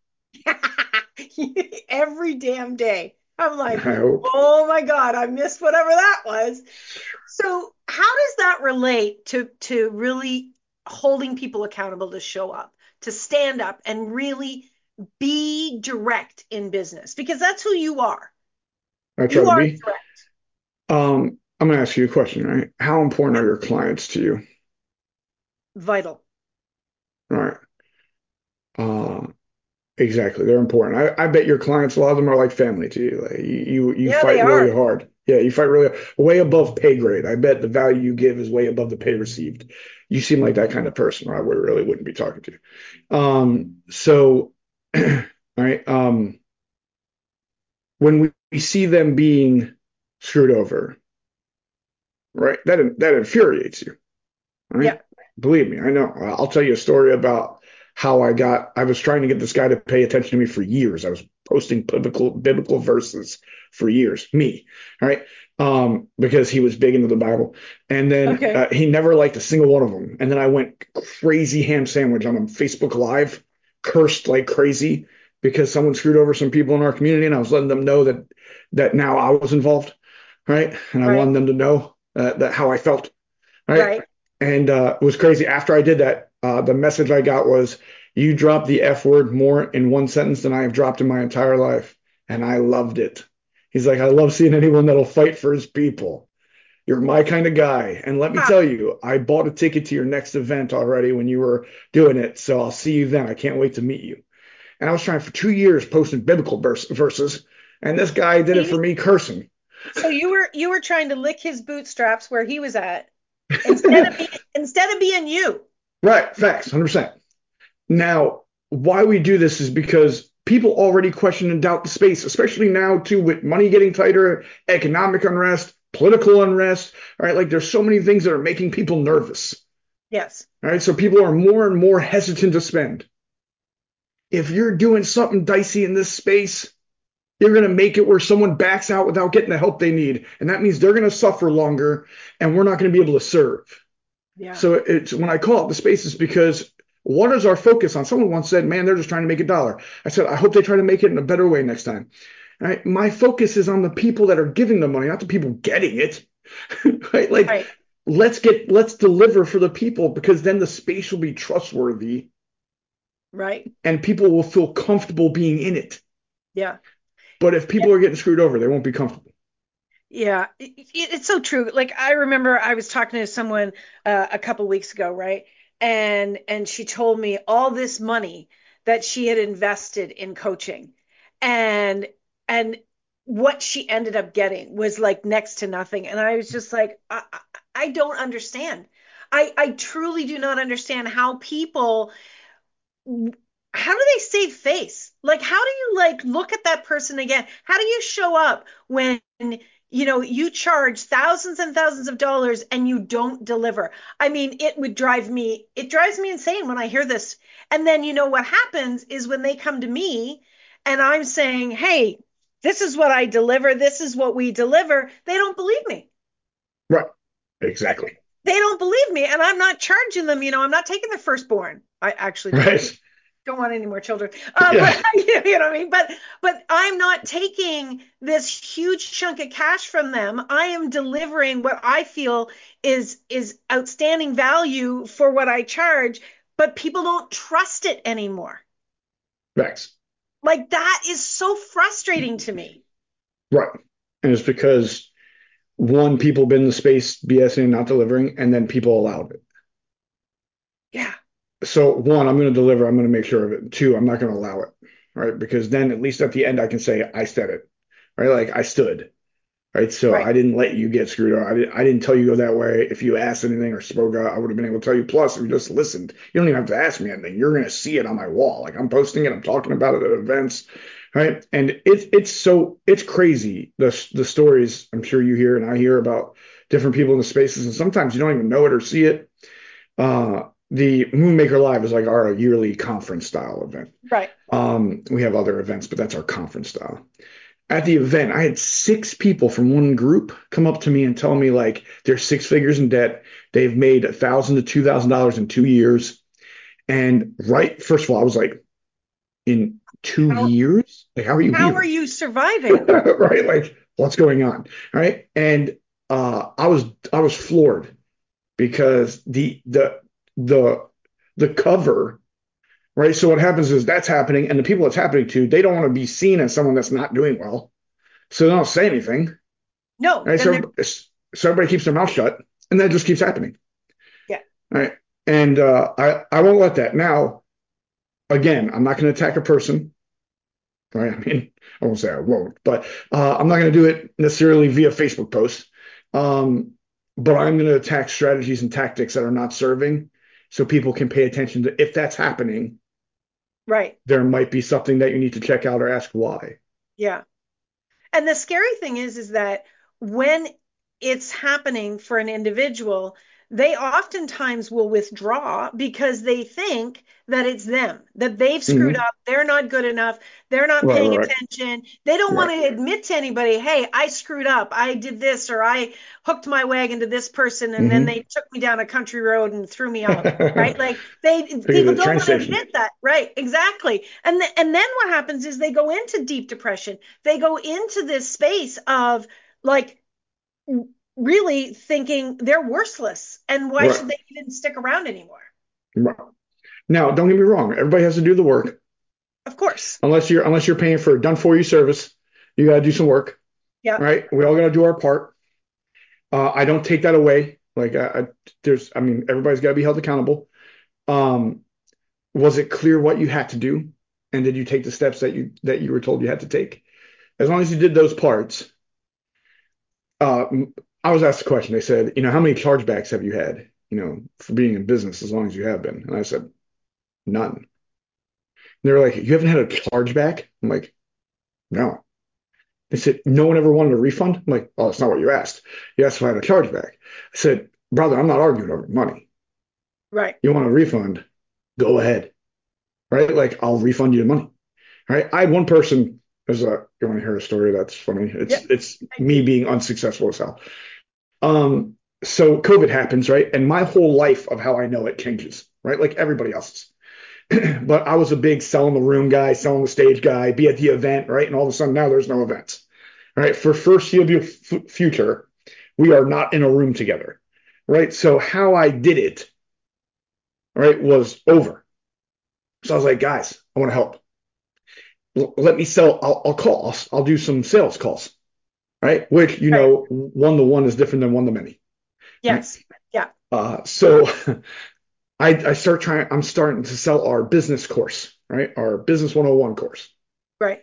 every damn day. I'm like, I hope. oh my God, I missed whatever that was. So how does that relate to to really holding people accountable to show up, to stand up and really be direct in business? Because that's who you are. I try You to are be. direct. Um, I'm going to ask you a question, right? How important are your clients to you? Vital. All right. Uh, exactly. They're important. I, I bet your clients, a lot of them are like family to you. Like you, you, you Yeah, they fight really are. hard. Yeah, you fight really way above pay grade. I bet the value you give is way above the pay received. You seem like that kind of person, or I would really wouldn't be talking to you. Um, so, all right. Um, when we, we see them being screwed over, right? That that infuriates you, right? Yeah. Believe me, I know. I'll tell you a story about how I got, I was trying to get this guy to pay attention to me for years. I was posting biblical biblical verses for years, me, all right? Um, because he was big into the Bible. And then Okay. uh, he never liked a single one of them. And then I went crazy ham sandwich on him, Facebook Live, cursed like crazy because someone screwed over some people in our community, and I was letting them know that that now I was involved, right? And I Right. wanted them to know uh, that how I felt, right? Right. And uh, it was crazy. After I did that, uh, the message I got was, "You dropped the F word more in one sentence than I have dropped in my entire life." And I loved it. He's like, "I love seeing anyone that'll fight for his people. You're my kind of guy. And let me Ah, tell you, I bought a ticket to your next event already when you were doing it. So I'll see you then. I can't wait to meet you." And I was trying for two years posting biblical verse, verses. And this guy did it for see? me cursing. So you were you were trying to lick his bootstraps where he was at instead of being instead of being you. Right. Facts. one hundred percent. Now, why we do this is because people already question and doubt the space, especially now too with money getting tighter, economic unrest, political unrest. All right, like there's so many things that are making people nervous. Yes. All right, so people are more and more hesitant to spend. If you're doing something dicey in this space, you're going to make it where someone backs out without getting the help they need, and that means they're going to suffer longer, and we're not going to be able to serve. Yeah. So it's when I call it the spaces because what is our focus on? Someone once said, "Man, they're just trying to make a dollar." I said, "I hope they try to make it in a better way next time." Right? My focus is on the people that are giving the money, not the people getting it. Right? Like Right. let's get let's deliver for the people because then the space will be trustworthy Right. and people will feel comfortable being in it. Yeah. But if Yeah. people are getting screwed over, they won't be comfortable. Yeah. It- it- it's so true. Like I remember I was talking to someone uh, a couple weeks ago, right? And and she told me all this money that she had invested in coaching. And and what she ended up getting was like next to nothing. And I was just like, I, I, I don't understand. I, I truly do not understand how people how do they save face? Like, how do you like look at that person again? How do you show up when you know you charge thousands and thousands of dollars and you don't deliver? I mean, it would drive me, it drives me insane when I hear this. And then you know what happens is when they come to me and I'm saying, hey, this is what I deliver, this is what we deliver, they don't believe me. Right. Exactly. They don't believe me, and I'm not charging them, you know, I'm not taking their firstborn. I actually don't Right. don't want any more children. Uh, Yeah. but you know what I mean. But but I'm not taking this huge chunk of cash from them. I am delivering what I feel is is outstanding value for what I charge. But people don't trust it anymore. Facts. Like that is so frustrating to me. Right. And it's because one, people been in the space BSing and not delivering, and then people allowed it. Yeah. So one, I'm going to deliver. I'm going to make sure of it. Two, I'm not going to allow it, right? Because then at least at the end, I can say I said it, right? Like I stood, right? So Right. I didn't let you get screwed up. I didn't, I didn't tell you go that way. If you asked anything or spoke out, I would have been able to tell you. Plus, if you just listened, you don't even have to ask me anything. You're going to see it on my wall. Like I'm posting it. I'm talking about it at events, right? And it's it's so it's crazy the the stories I'm sure you hear and I hear about different people in the spaces, and sometimes you don't even know it or see it. Uh, the Moonmaker Live is like our yearly conference style event. Right. Um, we have other events, but that's our conference style. At the event, I had six people from one group come up to me and tell me like they're six figures in debt. They've made a thousand to two thousand dollars in two years. And right, first of all, I was like, in two How years? Like, how are you how are even? you surviving? Right? Like, what's going on? Right? And uh, I was I was floored because the the the the cover, right? So what happens is that's happening, and the people it's happening to, they don't want to be seen as someone that's not doing well, so they don't say anything, No, right? then they're So, so everybody keeps their mouth shut, and that just keeps happening, yeah, right? And uh, I I won't let that. Now, again, I'm not going to attack a person, right? I mean, I won't say I won't, but uh, I'm not going to do it necessarily via Facebook post. Um, but I'm going to attack strategies and tactics that are not serving, so people can pay attention to if that's happening. right. There might be something that you need to check out or ask why. Yeah. And the scary thing is, is that when it's happening for an individual, they oftentimes will withdraw because they think that it's them, that they've screwed Mm-hmm. up, they're not good enough, they're not Right, paying right, right. attention. They don't want Right. to admit to anybody, hey, I screwed up, I did this, or I hooked my wagon to this person and then Mm-hmm. they took me down a country road and threw me off. Right? Like they Took you to people the don't train want to station. admit that. Right, exactly. And th- and then what happens is they go into deep depression. They go into this space of like really thinking they're worthless and why Right. should they even stick around anymore? Right. Now, don't get me wrong. Everybody has to do the work. Of course. Unless you're unless you're paying for a done for you service, you got to do some work. Yeah. Right. We all got to do our part. Uh, I don't take that away. Like I, I, there's, I mean, everybody's got to be held accountable. Um, was it clear what you had to do, and did you take the steps that you that you were told you had to take? As long as you did those parts. Uh, I was asked a question. They said, you know, how many chargebacks have you had, you know, for being in business as long as you have been? And I said, none. And they were like, you haven't had a chargeback? I'm like, no. They said, no one ever wanted a refund? I'm like, oh, that's not what you asked. You asked if I had a chargeback. I said, brother, I'm not arguing over money. Right. You want a refund? Go ahead. Right? Like, I'll refund you the money. Right? I had one person, as a, you want to hear a story that's funny? Yeah. It's it's I me do. being unsuccessful as hell. Um, so COVID happens, right? And my whole life of how I know it changes, right? Like everybody else's. But I was a big selling the room guy, selling the stage guy, be at the event, right? And all of a sudden now there's no events. All right. For foreseeable f- future, we are not in a room together. Right. So how I did it, right, was over. So I was like, guys, I want to help. L- let me sell. I'll, I'll call. I'll, I'll do some sales calls. Right. Which, you Right. know, one to one is different than one to many. Right. Yes. Yeah. Uh, so I, I start trying, I'm starting to sell our business course, right? Our business one oh one course. Right.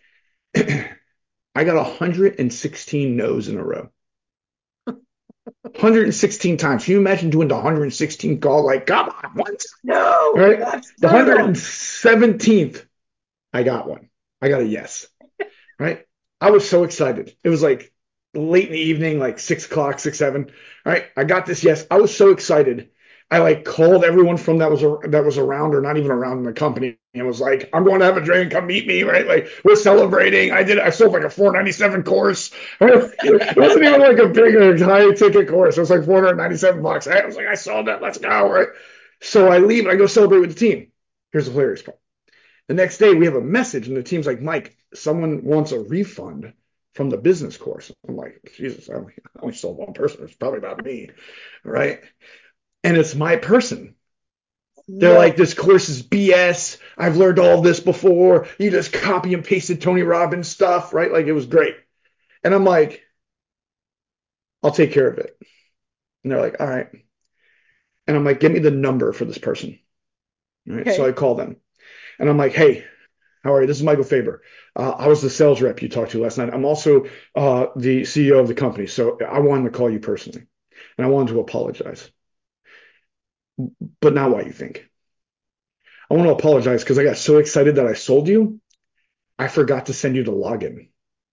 I got one hundred sixteen no's in a row. one hundred sixteen times. Can you imagine doing the one hundred sixteenth call? Like, come on, what? All No, right. that's The brutal. one hundred seventeenth, I got one. I got a yes. Right. I was so excited. It was like late in the evening, like six o'clock, six, seven. All right. I got this yes. I was so excited. I like called everyone from that was that was around or not even around in the company and was like, I'm going to have a drink. Come meet me. Right. Like we're celebrating. I did. I sold like a four ninety-seven course. It wasn't even like a big or high ticket course. It was like four hundred ninety-seven bucks. I was like, I sold that. Let's go. Right. So I leave and I go celebrate with the team. Here's the hilarious part. The next day we have a message and the team's like, Mike, someone wants a refund from the business course. I'm like, Jesus, I only, I only sold one person. It's probably about me. Right. And it's my person. They're No. like, this course is B S. I've learned all this before. You just copy and pasted Tony Robbins stuff, right? Like it was great. And I'm like, I'll take care of it. And they're like, all right. And I'm like, give me the number for this person. All right. So I Okay. call them and I'm like, hey, how are you? This is Michael Faber. Uh, I was the sales rep you talked to last night. I'm also uh, the C E O of the company. So I wanted to call you personally and I wanted to apologize. But now what you think? I want to apologize because I got so excited that I sold you. I forgot to send you the login.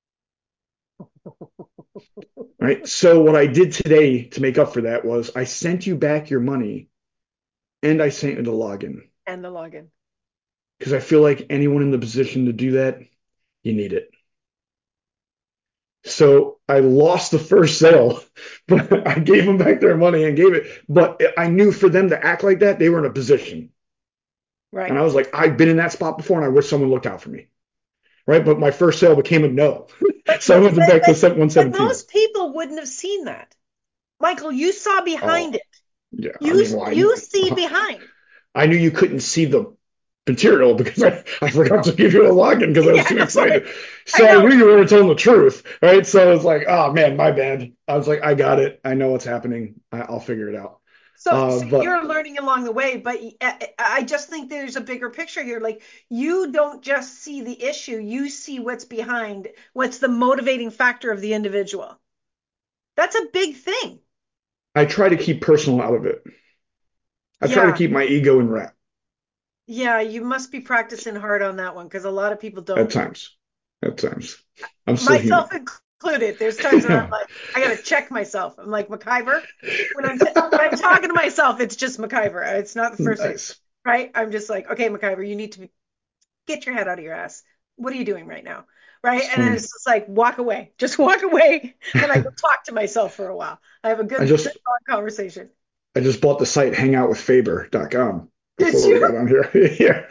Right. So what I did today to make up for that was I sent you back your money and I sent you the login And the login. because I feel like anyone in the position to do that, you need it. So I lost the first sale, but I gave them back their money and gave it. But I knew for them to act like that, they were in a position. And Right. I was like, I've been in that spot before and I wish someone looked out for me. Right. But my first sale became a no. But So I but went but back to but, but one seventeen. most people wouldn't have seen that. Michael, you saw behind Oh, it. yeah. I You mean, well, I, you see behind. I knew you couldn't see the material because I, I forgot to give you a login because I was Yeah, too no, excited. I, So I I know. knew you were telling the truth, right? So I was like, oh man, my bad. I was like, I got it. I know what's happening. I, I'll figure it out. So, Uh, so but you're learning along the way, but I I just think there's a bigger picture here. Like you don't just see the issue, you see what's behind, what's the motivating factor of the individual. That's a big thing. I try to keep personal out of it. I try to Yeah. keep my ego in wrap Yeah, you must be practicing hard on that one because a lot of people at don't. times. At times, I'm still Myself human. included. There's times where I'm like, I gotta check myself. I'm like MacIver. When I'm when I'm talking to myself, it's just MacIver. It's not the first name, Nice. right? I'm just like, okay, MacIver, you need to get your head out of your ass. What are you doing right now? Right? It's And then funny. it's just like walk away. Just walk away. Then I go talk to myself for a while. I have a I good, good just long conversation. I just bought the site hangout with faber dot com Did before we you? got on here. Yeah.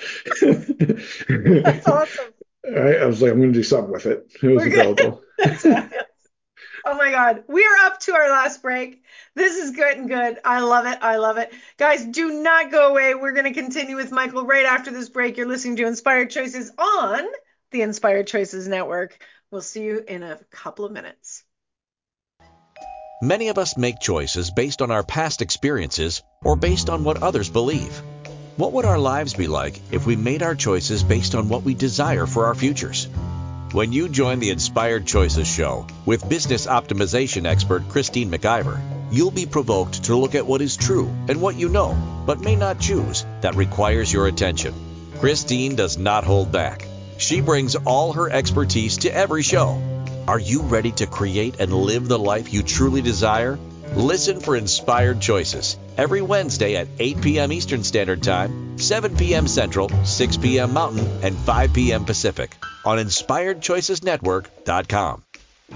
That's awesome. I, I was like, I'm going to do something with it. It was We're good. available. That's fabulous. Oh my God. We are up to our last break. This is good and good. I love it. I love it. Guys, do not go away. We're going to continue with Michael right after this break. You're listening to Inspired Choices on the Inspired Choices Network. We'll see you in a couple of minutes. Many of us make choices based on our past experiences or based on what others believe. What would our lives be like if we made our choices based on what we desire for our futures? When you join the Inspired Choices show with business optimization expert Christine McIver, you'll be provoked to look at what is true and what you know, but may not choose, that requires your attention. Christine does not hold back. She brings all her expertise to every show. Are you ready to create and live the life you truly desire? Listen for Inspired Choices every Wednesday at eight p.m. Eastern Standard Time, seven p.m. Central, six p.m. Mountain, and five p.m. Pacific on inspired choices network dot com.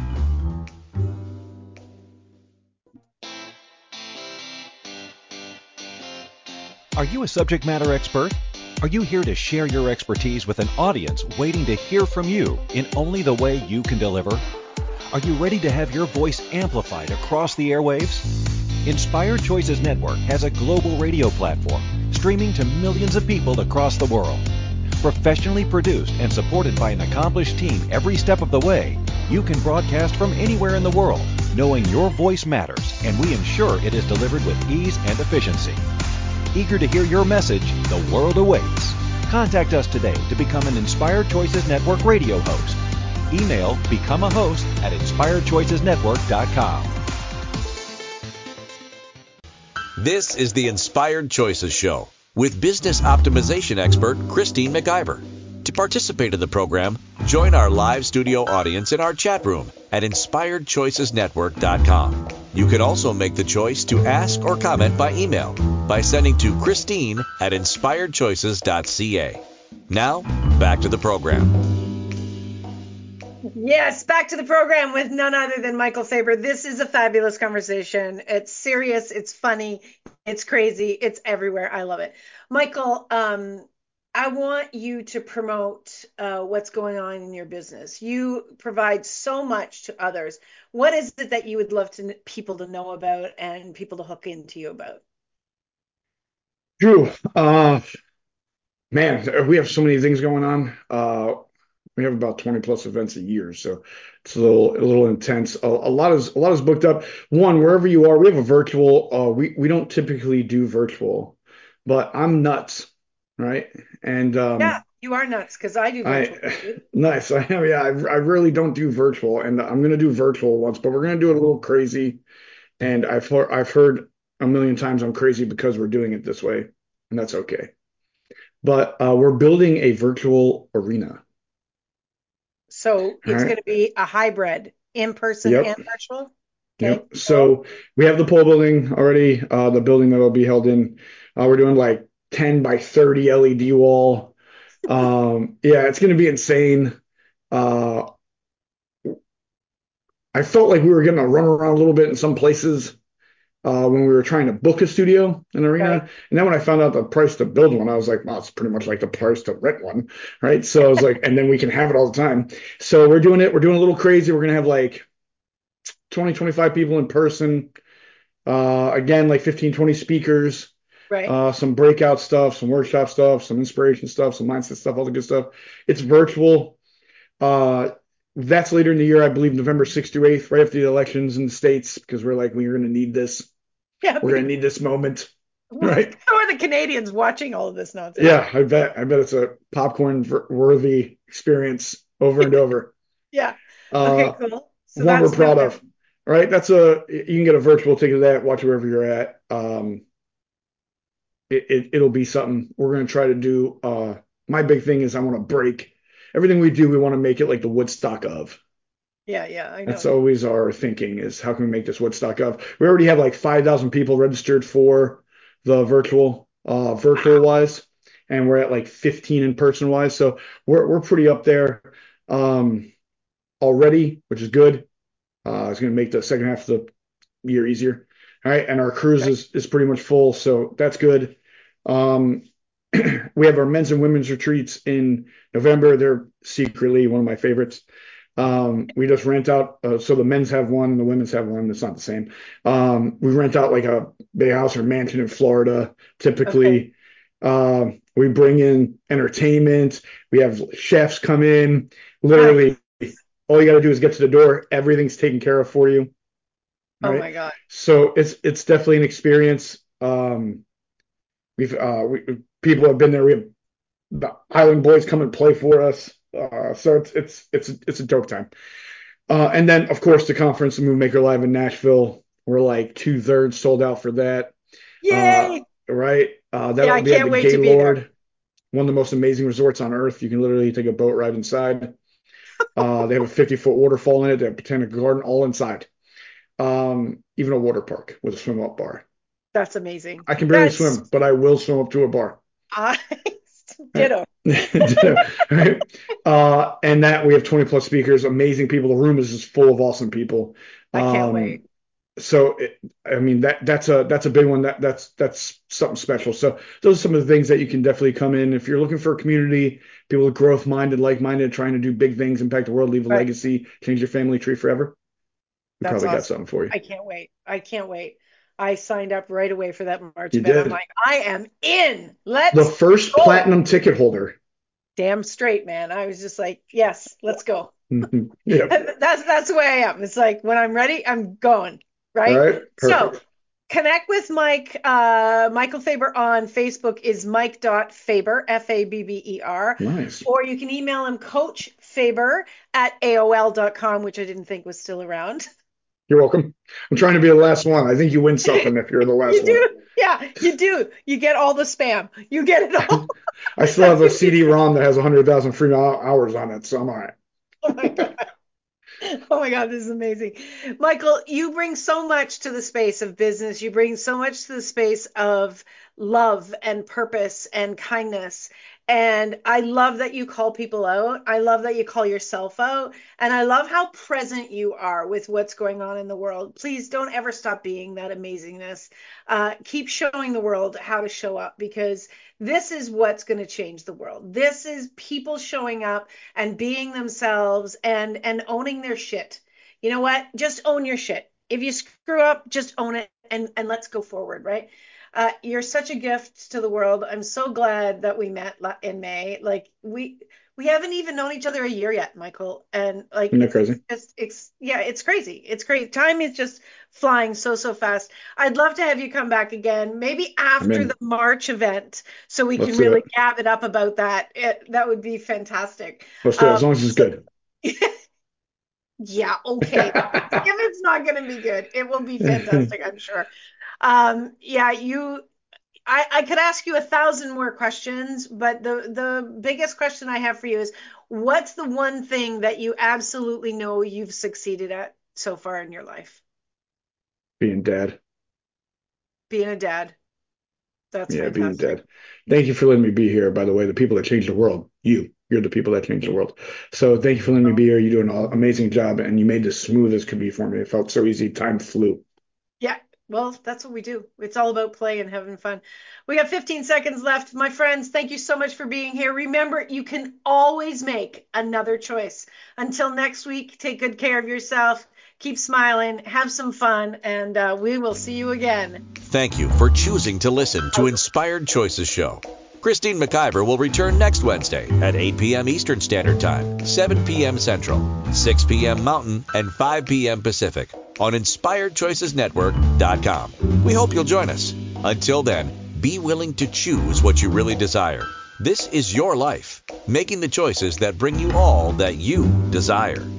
Are you a subject matter expert? Are you here to share your expertise with an audience waiting to hear from you in only the way you can deliver? Are you ready to have your voice amplified across the airwaves? Inspired Choices Network has a global radio platform streaming to millions of people across the world. Professionally produced and supported by an accomplished team every step of the way, you can broadcast from anywhere in the world, knowing your voice matters, and we ensure it is delivered with ease and efficiency. Eager to hear your message, the world awaits. Contact us today to become an Inspired Choices Network radio host. Email become a host at inspired choices network dot com. This is the Inspired Choices Show with business optimization expert Christine McIver. To participate in the program, join our live studio audience in our chat room at inspired choices network dot com. You can also make the choice to ask or comment by email by sending to Christine at inspired choices dot c a. Now, back to the program. Yes, back to the program with none other than Michael Faber. This is a fabulous conversation. It's serious, it's funny, it's crazy, it's everywhere. I love it. Michael, um, I want you to promote uh, what's going on in your business. You provide so much to others. What is it that you would love to people to know about and people to hook into you about? Drew, uh, man, we have so many things going on. Uh, we have about twenty plus events a year, so it's a little a little intense. A, a lot is a lot is booked up. One, wherever you are, we have a virtual. Uh, we we don't typically do virtual, but I'm nuts, right? And Yeah, um, you are nuts because I do virtual. I nice. I yeah, I, I really don't do virtual, and I'm gonna do virtual once, but we're gonna do it a little crazy. And I've heard I've heard a million times I'm crazy because we're doing it this way, and that's okay. But uh, we're building a virtual arena. So All it's going right. to be a hybrid, in person and Yep. virtual. Okay. Yep. So we have the pole building already, uh, the building that'll be held in. Uh, we're doing like ten by thirty L E D wall. Um, yeah, it's going to be insane. Uh, I felt like we were getting to run around a little bit in some places uh, when we were trying to book a studio, an Right. arena. And then when I found out the price to build one, I was like, wow, it's pretty much like the price to rent one, right? So I was like, and then we can have it all the time. So we're doing it. We're doing a little crazy. We're going to have like twenty, twenty-five people in person. Uh, again, like fifteen, twenty speakers. Right. uh, some breakout stuff, some workshop stuff, some inspiration stuff, some mindset stuff, all the good stuff. It's virtual. Uh, that's later in the year, I believe November sixth to eighth, right after the elections in the States, because we're like, we're going to need this. Yeah. We're going to need this moment, Well, right? how are the Canadians watching all of this nonsense? Yeah, I bet. I bet it's a popcorn worthy experience over and over. Yeah. Okay, Uh, cool. So one we're that's proud November. of. All right, that's a you can get a virtual ticket to that. Watch wherever you're at. Um, it, it it'll be something we're going to try to do. Uh, my big thing is I want to break everything we do. We want to make it like the Woodstock of. Yeah, yeah, I That's know. always our thinking is how can we make this Woodstock of? We already have like five thousand people registered for the virtual, uh, virtual wise, and we're at like fifteen in person wise. So we're we're pretty up there um, already, which is good. Uh, it's going to make the second half of the year easier. All right, and our cruise Right. is is pretty much full, so that's good. Um, we have our men's and women's retreats in November. They're secretly one of my favorites. Um, we just rent out, uh, so the men's have one, the women's have one. It's not the same. Um, we rent out like a big house or mansion in Florida, Okay. typically. Um, we bring in entertainment. We have chefs come in. Nice. Literally, all you got to do is get to the door. Everything's taken care of for you. Oh Right. my God. So it's it's definitely an experience. Um, we've uh, we, people have been there. We have the Island Boys come and play for us. Uh, so it's it's it's it's a dope time. Uh, and then of course the conference, the Movie Maker Live in Nashville. We're like two thirds sold out for that. Uh, Yay. right. Uh, Yeah, that'll I be at can't the wait to be there. Gaylord, one of the most amazing resorts on earth. You can literally take a boat ride inside. Uh, they have a fifty foot waterfall in it. They have a botanic garden all inside. Um, even a water park with a swim up bar. That's amazing. I can barely That's swim, but I will swim up to a bar. I Right. ditto. Right. Uh, and that we have twenty plus speakers, amazing people. The room is just full of awesome people. I can't wait. Um, so it, I mean that that's a that's a big one. That that's that's something special. So those are some of the things that you can definitely come in if you're looking for a community, people with growth minded, like minded, trying to do big things, impact the world, leave a Right. legacy, change your family tree forever. We That's probably got awesome. something for you. I can't wait. I can't wait. I signed up right away for that March You event. I'm did. like, I am in. The Let's first go. platinum ticket holder. Damn straight, man. I was just like, yes, let's go. Yep. That's that's the way I am. It's like when I'm ready, I'm going, All right? right. So Perfect. connect with Mike. Uh, Michael Faber on Facebook is mike.faber, F A B B E R. Nice. Or you can email him Coach Faber at A O L dot com, which I didn't think was still around. You're welcome. I'm trying to be the last one. I think you win something if you're the last You one. do. Yeah, you do. You get all the spam. You get it all. I still have a C D-ROM that has one hundred thousand free hours on it, so I'm all right. Oh my God. Oh my God, this is amazing. Michael, you bring so much to the space of business. You bring so much to the space of love and purpose and kindness. And I love that you call people out. I love that you call yourself out. And I love how present you are with what's going on in the world. Please don't ever stop being that amazingness. Uh, keep showing the world how to show up because this is what's going to change the world. This is people showing up and being themselves and and owning their shit. You know what? Just own your shit. If you screw up, just own it and and let's go forward, right? Uh, you're such a gift to the world. I'm so glad that we met in May. Like we we haven't even known each other a year yet, Michael. And like Isn't that it's crazy? it's just it's yeah, it's crazy. It's crazy. Time is just flying so so fast. I'd love to have you come back again, maybe I'm after the in. March event, so we can Let's do really it. gab it up about that. It, that would be fantastic. Let's do it Um, as long as it's so good. yeah, okay. If it's not going to be good, it will be fantastic, I'm sure. Um, yeah, you I, I could ask you a thousand more questions, but the the biggest question I have for you is what's the one thing that you absolutely know you've succeeded at so far in your life? Being dead. Being a dad. That's Yeah, being fantastic. dead. Thank you for letting me be here, by the way. The people that change the world, you. You're the people that change the world. So thank you for letting me be here. You do an amazing job, and you made this smooth as could be for me. It felt so easy. Time flew. Yeah, well, that's what we do. It's all about play and having fun. We got fifteen seconds left. My friends, thank you so much for being here. Remember, you can always make another choice. Until next week, take good care of yourself, keep smiling, have some fun, and uh, we will see you again Thank you for choosing to listen to Inspired Choices Show. Christine McIver will return next Wednesday at eight p.m. Eastern Standard Time, seven p.m. Central, six p.m. Mountain, and five p.m. Pacific on Inspired Choices Network dot com. We hope you'll join us. Until then, be willing to choose what you really desire. This is your life, making the choices that bring you all that you desire.